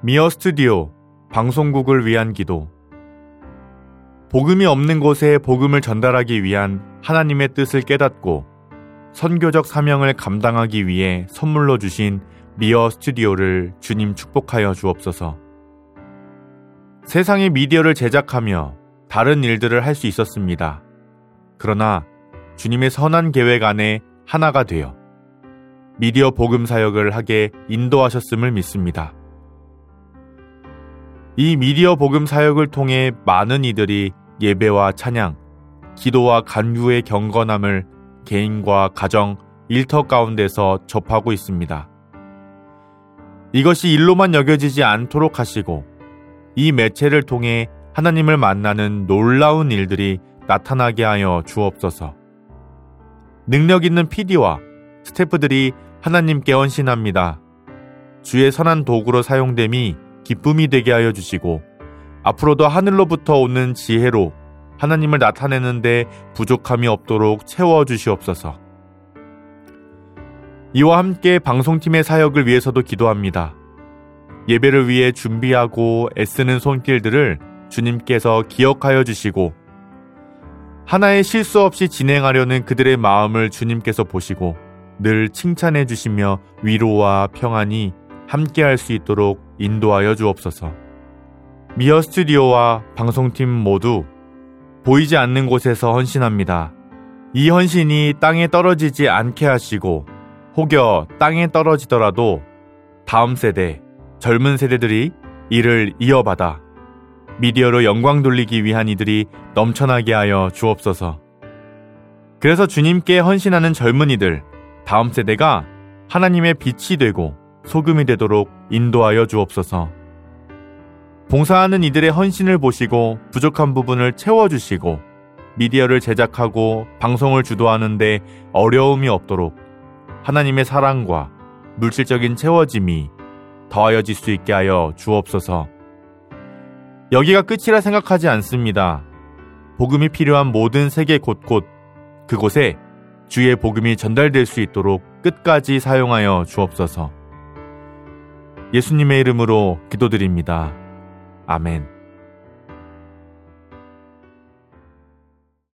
미어 스튜디오 방송국을 위한 기도. 복음이 없는 곳에 복음을 전달하기 위한 하나님의 뜻을 깨닫고 선교적 사명을 감당하기 위해 선물로 주신 미어 스튜디오를 주님 축복하여 주옵소서. 세상의 미디어를 제작하며 다른 일들을 할 수 있었습니다. 그러나 주님의 선한 계획 안에 하나가 되어 미디어 복음 사역을 하게 인도하셨음을 믿습니다. 이 미디어 복음 사역을 통해 많은 이들이 예배와 찬양, 기도와 간구의 경건함을 개인과 가정, 일터 가운데서 접하고 있습니다. 이것이 일로만 여겨지지 않도록 하시고 이 매체를 통해 하나님을 만나는 놀라운 일들이 나타나게 하여 주옵소서. 능력 있는 PD와 스태프들이 하나님께 헌신합니다. 주의 선한 도구로 사용됨이 기쁨이 되게 하여 주시고 앞으로도 하늘로부터 오는 지혜로 하나님을 나타내는데 부족함이 없도록 채워주시옵소서. 이와 함께 방송팀의 사역을 위해서도 기도합니다. 예배를 위해 준비하고 애쓰는 손길들을 주님께서 기억하여 주시고 하나의 실수 없이 진행하려는 그들의 마음을 주님께서 보시고 늘 칭찬해 주시며 위로와 평안이 함께할 수 있도록 인도하여 주옵소서. 미어 스튜디오와 방송팀 모두 보이지 않는 곳에서 헌신합니다. 이 헌신이 땅에 떨어지지 않게 하시고 혹여 땅에 떨어지더라도 다음 세대, 젊은 세대들이 이를 이어받아 미디어로 영광 돌리기 위한 이들이 넘쳐나게 하여 주옵소서. 그래서 주님께 헌신하는 젊은이들, 다음 세대가 하나님의 빛이 되고 소금이 되도록 인도하여 주옵소서. 봉사하는 이들의 헌신을 보시고 부족한 부분을 채워주시고 미디어를 제작하고 방송을 주도하는데 어려움이 없도록 하나님의 사랑과 물질적인 채워짐이 더하여질 수 있게 하여 주옵소서. 여기가 끝이라 생각하지 않습니다. 복음이 필요한 모든 세계 곳곳 그곳에 주의 복음이 전달될 수 있도록 끝까지 사용하여 주옵소서. 예수님의 이름으로 기도드립니다. 아멘.